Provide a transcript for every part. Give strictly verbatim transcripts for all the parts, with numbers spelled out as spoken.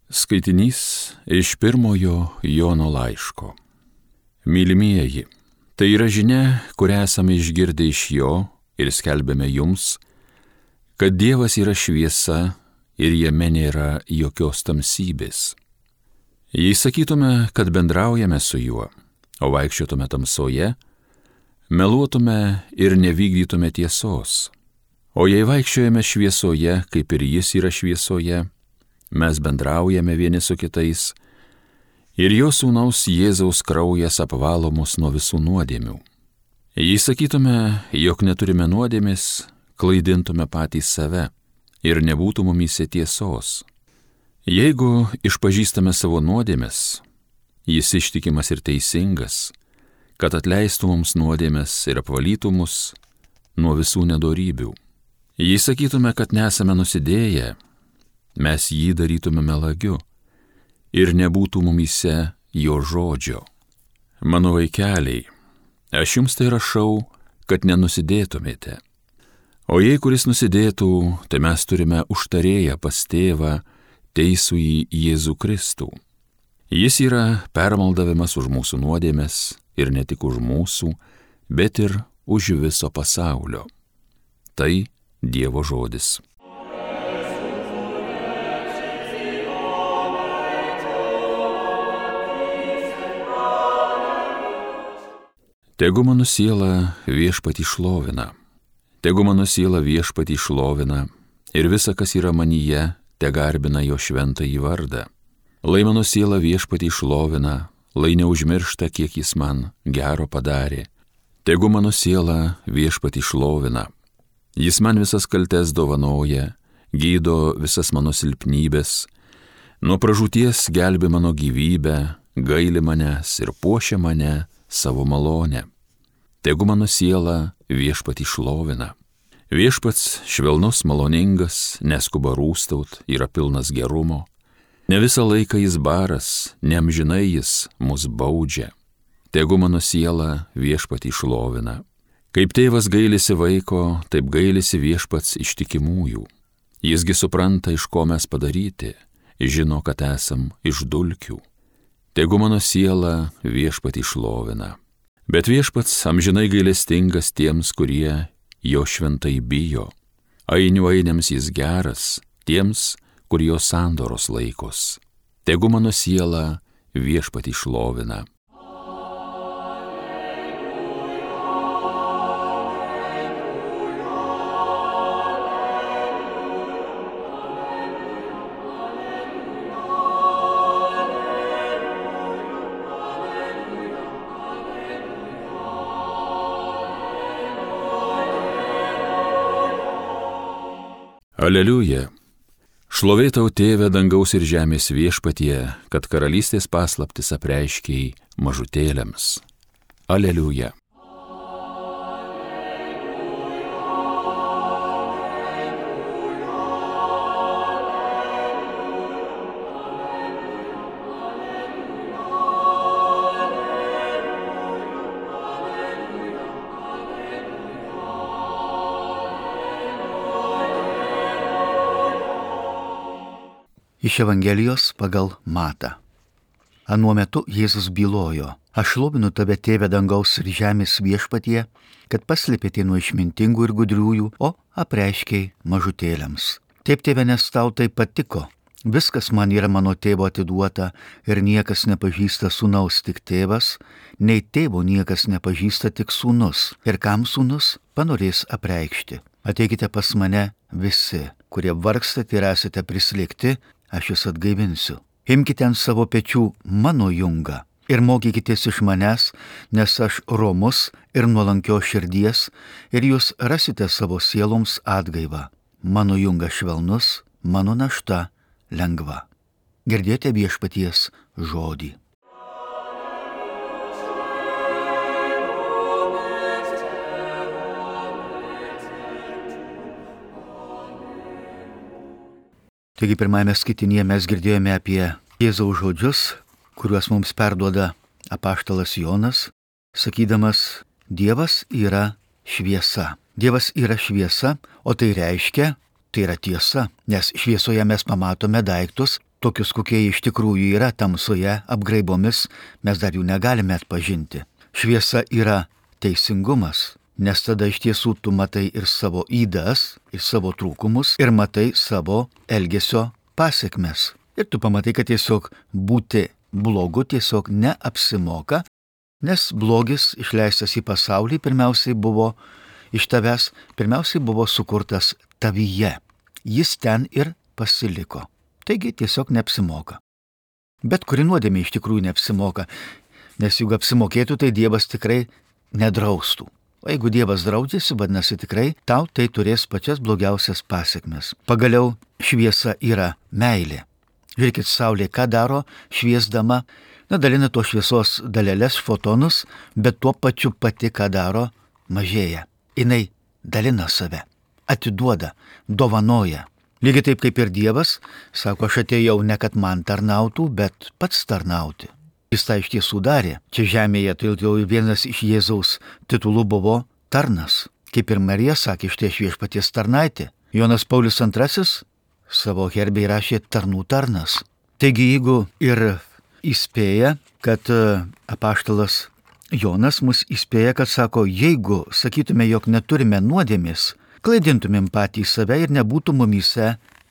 Skaitinys iš pirmojo Jono laiško. Mylimieji, tai yra žinia, kurią esame išgirdę iš jo ir skelbėme jums, kad Dievas yra šviesa ir jame nėra jokios tamsybės. Jei sakytume, kad bendraujame su juo, o vaikščiotume tamsoje, meluotume ir nevykdytume tiesos. O jei vaikščiojame šviesoje, kaip ir jis yra šviesoje, mes bendraujame vieni su kitais ir jo sūnaus Jėzaus kraujas apvalo mus nuo visų nuodėmių. Jei sakytume, jog neturime nuodėmės, klaidintume patys save ir nebūtų mumyse tiesos. Jeigu išpažįstame savo nuodėmes, jis ištikimas ir teisingas, kad atleistų mums nuodėmes ir apvalytų mus nuo visų nedorybių. Jei sakytume, kad nesame nusidėję, mes jį darytume melagiu ir nebūtų mumyse jo žodžio. Mano vaikeliai, aš jums tai rašau, kad nenusidėtumėte. O jei kuris nusidėtų, tai mes turime užtarėją pas tėvą, teisųjį Jėzų Kristų. Jis yra permaldavimas už mūsų nuodėmes ir ne tik už mūsų, bet ir už viso pasaulio. Tai Dievo žodis. Tegu mano siela viešpatį šlovina, tegu mano siela viešpatį šlovina ir visa, kas yra manyje, te garbina jo šventąjį vardą. Lai mano siela viešpatį šlovina, lai neužmiršta, kiek jis man gero padarė. Tegu mano siela viešpatį šlovina. Jis man visas kaltes dovanoja, gydo visas mano silpnybės, nuo pražūties gelbi mano gyvybę, gaili manęs ir puošia mane savo malonę. Tegu mano siela viešpatį šlovina. Viešpats švelnus, maloningas, neskuba rūstaut, yra pilnas gerumo. Ne visą laiką jis baras, neamžinai jis mus baudžia. Tegu mano siela viešpatį šlovina. Kaip tėvas gailisi vaiko, taip gailisi viešpats ištikimųjų. Jisgi supranta, iš ko mes padaryti, žino, kad esam iš dulkių. Tegu mano siela viešpatį šlovina. Bet viešpats amžinai gailestingas tiems, kurie jo šventai bijo. Ainių ainiams jis geras, tiems, kur jo sandoros laikos. Tegu mano siela viešpatį šlovina. Aleliuja. Šlovė tau, Tėve, dangaus ir žemės viešpatie, kad karalystės paslaptis apreiškei mažutėliams. Aleliuja. Iš Evangelijos pagal Matą. Anuo metu Jėzus bylojo: Aš šlovinu tave, Tėve dangaus ir žemės viešpatie, kad paslėpėte nuo išmintingų ir gudriųjų, o apreiškei mažutėliams. Taip, Tėve, nes tau tai patiko. Viskas man yra mano tėvo atiduota ir niekas nepažįsta sūnaus, tik tėvas, nei tėvo niekas nepažįsta, tik sūnus. Ir kam sūnus panorės apreikšti. Ateikite pas mane visi, kurie vargstate ir esate prislėgti, aš jūs atgaivinsiu. Imkite ant savo pečių mano jungą ir mokykitės iš manęs, nes aš romus ir nuolankios širdies, ir jūs rasite savo sieloms atgaivą. Mano jungas švelnus, mano našta lengva. Girdėjote viešpaties žodį. Taigi pirmajame skaitinėje mes girdėjome apie Jėzaus žodžius, kuriuos mums perduoda apaštalas Jonas, sakydamas: Dievas yra šviesa. Dievas yra šviesa, o tai reiškia, tai yra tiesa, nes šviesoje mes pamatome daiktus tokius, kokie iš tikrųjų yra tamsoje, apgraibomis, mes dar jų negalime atpažinti. Šviesa yra teisingumas, nes tada iš tiesų tu matai ir savo ydas, ir savo trūkumus, ir matai savo elgesio pasiekmes. Ir tu pamatai, kad tiesiog būti blogu tiesiog neapsimoka, nes blogis išleistas į pasaulį pirmiausiai buvo iš tavęs, pirmiausiai buvo sukurtas tavyje. Jis ten ir pasiliko. Taigi tiesiog neapsimoka. Bet kuri nuodėmė iš tikrųjų neapsimoka, nes jeigu apsimokėtų, tai Dievas tikrai nedraustų. O jeigu Dievas draudžiasi, vadinasi tikrai tau tai turės pačias blogiausias pasiekmes. Pagaliau šviesa yra meilė. Žiūrėkit, saulė ką daro šviesdama, na, dalina to šviesos dalelės, fotonus, bet tuo pačiu pati ką daro mažėja. Jinai dalina save, atiduoda, dovanoja. Lygiai taip kaip ir Dievas, sako, aš atėjau ne kad man tarnautų, bet pats tarnauti. Jis tą iš tiesų darė. Čia žemėje tai jau vienas iš Jėzaus titulų buvo tarnas. Kaip ir Marija sakė, štai aš viešpaties tarnaitė. Jonas Paulius antrasis savo herbe įrašė tarnų tarnas. Taigi jeigu ir įspėja, kad apaštalas Jonas mus įspėja, kad sako, jeigu sakytume, jog neturime nuodėmės, klaidintumėm patys save ir nebūtų mumyse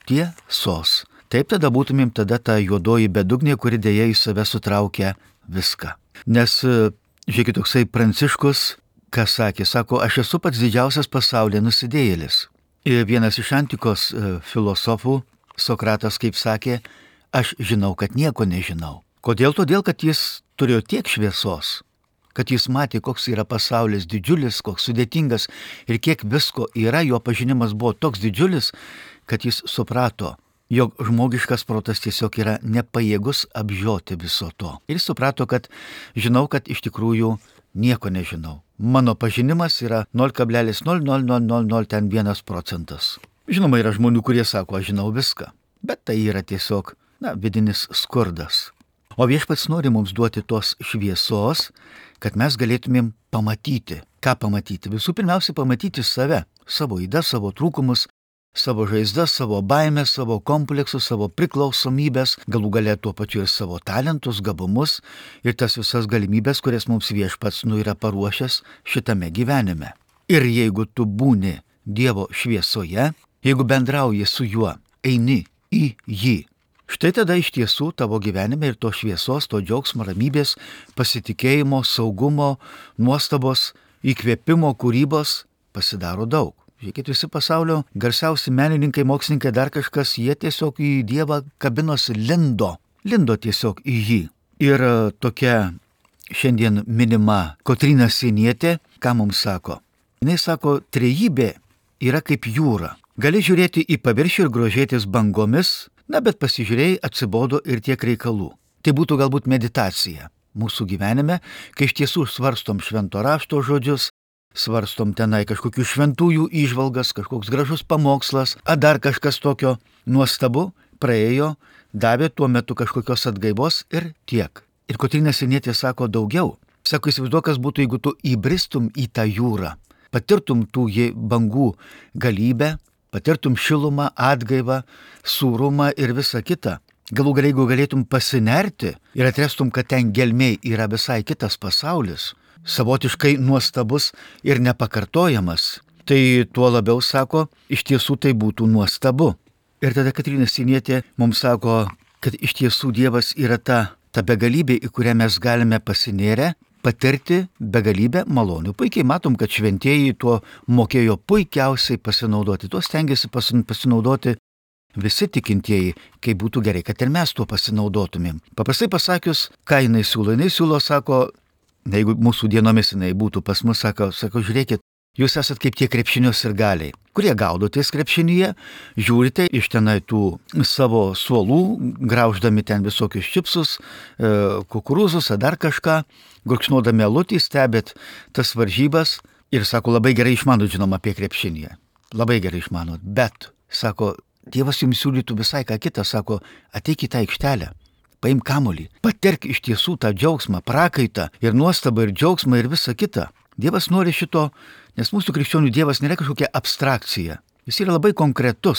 tiesos. Taip tada būtumėm tada ta juodoji bedugnė, kuri dėja į save sutraukia viską. Nes, žiūrėkit, toksai Pranciškus, ką sakė, sako, aš esu pats didžiausias pasaulyje nusidėjėlis. Ir vienas iš antikos filosofų, Sokratas, kaip sakė, aš žinau, kad nieko nežinau. Kodėl? Todėl, kad jis turėjo tiek šviesos, kad jis matė, koks yra pasaulis didžiulis, koks sudėtingas ir kiek visko yra, jo pažinimas buvo toks didžiulis, kad jis suprato, jog žmogiškas protas tiesiog yra nepajėgus apžioti viso to. Ir jis suprato, kad žinau, kad iš tikrųjų nieko nežinau. Mano pažinimas yra nul kablelis nul nul nul nul nul vienas procentas. Žinoma, yra žmonių, kurie sako, aš žinau viską, bet tai yra tiesiog, na, vidinis skurdas. O Viešpats nori mums duoti tos šviesos, kad mes galėtumėm pamatyti. Ką pamatyti? Visų pirmiausia, pamatyti save, savo ydas, savo trūkumus, savo žaizdas, savo baimės, savo kompleksus, savo priklausomybės, galų gale tuo pačiu ir savo talentus, gabumus ir tas visas galimybės, kurias mums Viešpats nu yra paruošęs šitame gyvenime. Ir jeigu tu būni Dievo šviesoje, jeigu bendrauji su juo, eini į jį, štai tada iš tiesų tavo gyvenime ir to šviesos, to džiaugsmo, ramybės, pasitikėjimo, saugumo, nuostabos, įkvėpimo, kūrybos pasidaro daug. Žiūrėkit, visi pasaulio garsiausi menininkai, mokslininkai, dar kažkas, jie tiesiog į Dievą kabinosi, lindo, lindo tiesiog į jį. Ir tokia šiandien minima Kotryna Sienietė, ką mums sako? Jis sako, trejybė yra kaip jūra. Gali žiūrėti į paviršių ir grožėtis bangomis, na, bet pasižiūrėjai, atsibodo ir tiek reikalų. Tai būtų galbūt meditacija mūsų gyvenime, kai iš tiesų svarstom švento rašto žodžius, svarstom tenai kažkokių šventųjų įžvalgas, kažkoks gražus pamokslas, ar dar kažkas tokio nuostabu, praėjo, davė tuo metu kažkokios atgaivos ir tiek. Ir Kotryna Sienietė sako daugiau. Sako, įsivaizduok, kas būtų, jeigu tu įbristum į tą jūrą, patirtum tų bangų galybę, patirtum šilumą, atgaivą, sūrumą ir visą kitą. Galų galiai, jeigu galėtum pasinerti ir atrastum, kad ten gelmėj yra visai kitas pasaulis, savotiškai nuostabus ir nepakartojamas, tai tuo labiau, sako, iš tiesų tai būtų nuostabu. Ir tada Kotryna Sienietė mums sako, kad iš tiesų Dievas yra ta, ta begalybė, į kurią mes galime pasinėrę, patirti begalybę malonių. Puikiai matom, kad šventieji tuo mokėjo puikiausiai pasinaudoti. Tuo stengiasi pasinaudoti visi tikintieji, kai būtų gerai, kad ir mes tuo pasinaudotumėm. Paprastai pasakius, ką jinai siūlo? Jinai siūlo, sako, jeigu mūsų dienomis jinai būtų pas mus, sako, sako, žiūrėkit, jūs esat kaip tie krepšinio sirgaliai, kurie gaudotės krepšinyje, žiūrite iš tenai tų savo suolų, grauždami ten visokius čipsus, e, kukurūzus, ar dar kažką, gurkšnodami alutį, stebėt tas varžybas ir, sako, labai gerai išmanot, žinoma, apie krepšinyje. Labai gerai išmanot, bet, sako, Dievas jums siūlytų visai ką kitą, sako, ateik į tą aikštelę, paim kamuolį, patirk iš tiesų tą džiaugsmą, prakaitą ir nuostabą ir džiaugsmą ir visą kitą. Dievas nori šito, nes mūsų krikščionių Dievas nėra kažkokia abstrakcija. Jis yra labai konkretus.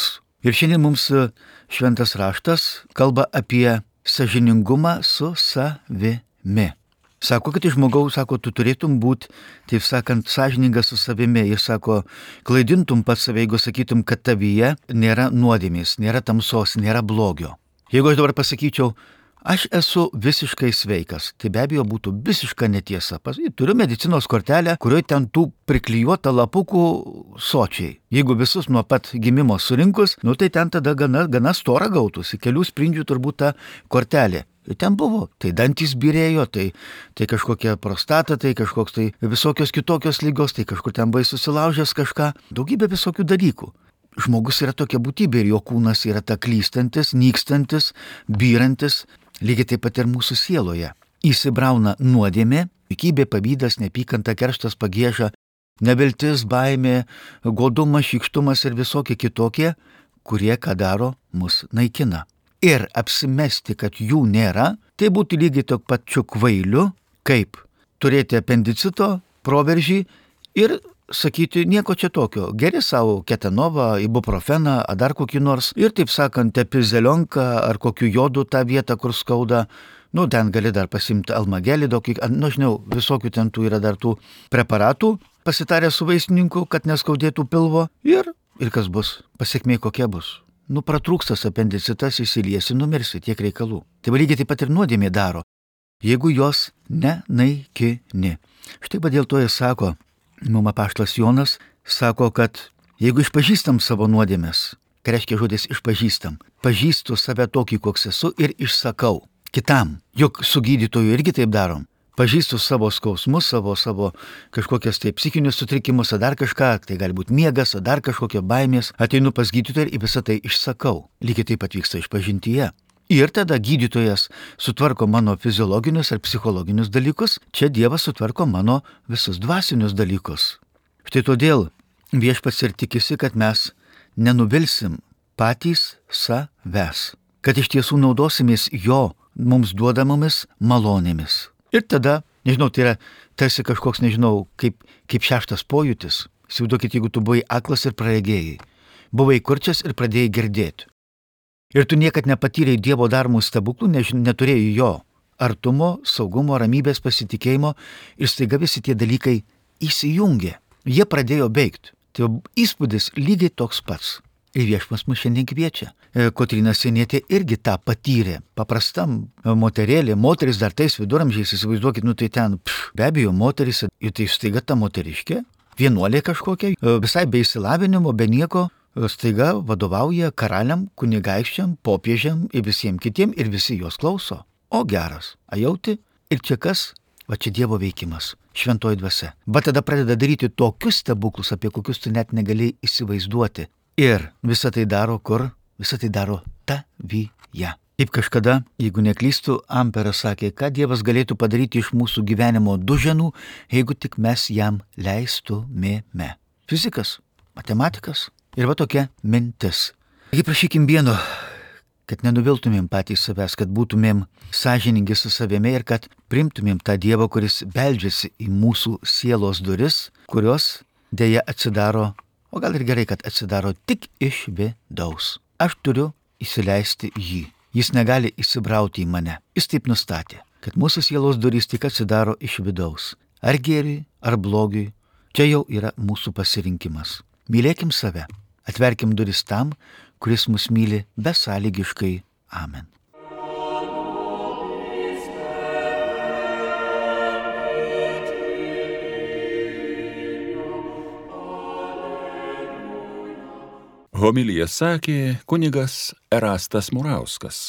Ir šiandien mums šventas raštas kalba apie sąžiningumą su savimi. Sako, kad iš žmogaus, sako, tu turėtum būti, taip sakant, sąžiningas su savimi. Jis sako, klaidintum pats save, jeigu sakytum, kad tavyje nėra nuodėmės, nėra tamsos, nėra blogio. Jeigu aš dabar pasakyčiau, aš esu visiškai sveikas, tai be abejo būtų visiška netiesa. Turiu medicinos kortelę, kurioje ten tų priklijuota lapukų sočiai. Jeigu visus nuo pat gimimo surinkus, nu tai ten tada gana, gana stora gautųsi, kelių sprindžių turbūt ta kortelė. Ir ten buvo, tai dantys birėjo, tai, tai kažkokia prostata, tai kažkoks tai visokios kitokios lygos, tai kažkur ten buvai susilaužęs kažką, daugybė visokių dalykų. Žmogus yra tokia būtybė ir jo kūnas yra ta klystantis, nykstantis, byrantis, lygiai taip pat ir mūsų sieloje. Įsibrauna nuodėmė, pikybė, pavydas, neapykanta, kerštas, pagieža, neviltis, baimė, godumas, šykštumas ir visokie kitokie, kurie, ką daro, mus naikina. Ir apsimesti, kad jų nėra, tai būtų lygiai tok pačiu kvailiu, kaip turėti apendicito, proveržį ir sakyti nieko čia tokio. Geri savo ketanovą, ibuprofeną, ar dar kokį nors ir, taip sakant, epizelionką ar kokiu jodu tą vietą, kur skauda. Nu, ten gali dar pasimti almagelį, nu, žinau, visokių ten tų yra dar tų preparatų, pasitarę su vaistininku, kad neskaudėtų pilvo ir, ir kas bus, pasiekmė kokia bus. Nu, pratrūkstas apendicitas, įsiliesi, numirsi, tiek reikalų. Tai lygiai taip pat ir nuodėmė daro, jeigu jos nenaikini. Štai va dėl to jis sako, mum apaštalas Jonas sako, kad jeigu išpažįstam savo nuodėmes, ką reiškia žodis išpažįstam, pažįstu save tokį, koks esu ir išsakau kitam, juk su gydytoju irgi taip darom. Pažįstu savo skausmus, savo, savo kažkokias tai psichinius sutrikimus, ar dar kažką, tai gali būti miegas, ar dar kažkokie baimės, ateinu pas gydytoją ir visą tai išsakau. Lygiai taip pat vyksta išpažintyje. Ir tada gydytojas sutvarko mano fiziologinius ar psichologinius dalykus, čia Dievas sutvarko mano visus dvasinius dalykus. Štai todėl Viešpats ir tikisi, kad mes nenuvilsim patys savęs, kad iš tiesų naudosimės jo mums duodamomis malonėmis. Ir tada, nežinau, tai yra tarsi kažkoks, nežinau, kaip, kaip šeštas pojūtis. Įsivaizduokit, jeigu tu buvai aklas ir praregėjai, buvai kurčias ir pradėjai girdėti. Ir tu niekad nepatyrei Dievo daromų stebuklų, neturėjai jo artumo, saugumo, ramybės, pasitikėjimo ir staiga visi tie dalykai įsijungė. Jie pradėjo beigti. Tai įspūdis lygiai toks pats. Ir Viešpats mus šiandien kviečia. Kotryna Sienietė irgi tą patyrė. Paprastam moterėlė, moteris dar tais viduramžiais, įsivaizduokit, nu tai ten, pš, be abejo, moteris, ir tai staiga ta moteriškė, vienuolė kažkokia, visai be išsilavinimo, be nieko, staiga vadovauja karaliam, kunigaikščiam, popiežiam ir visiems kitiem ir visi jos klauso. O geras, ajauti, ir čia kas? Va čia Dievo veikimas, šventoji dvasia. Va tada pradeda daryti tokius stebuklus, apie kokius tu net negalėjai įsivaizduoti. Ir visą tai daro kur? Visą tai daro tavyje. Kaip kažkada, jeigu neklystu, Amperas sakė, ką Dievas galėtų padaryti iš mūsų gyvenimo duženų, jeigu tik mes jam leistumėme. Fizikas, matematikas ir va tokia mintis. Taigi prašykim vieno, kad nenuviltumėm patys savęs, kad būtumėm sąžiningi su savimi ir kad primtumėm tą Dievą, kuris beldžiasi į mūsų sielos duris, kurios dėja atsidaro, o gal ir gerai, kad atsidaro tik iš vidaus. Aš turiu įsileisti jį. Jis negali įsibrauti į mane. Jis taip nustatė, kad mūsų sielos durys tik atsidaro iš vidaus. Ar gėriui, ar blogiui, čia jau yra mūsų pasirinkimas. Mylėkim save, atverkim duris tam, kuris mus myli besąlygiškai. Amen. Homiliją sakė kunigas Erastas Murauskas.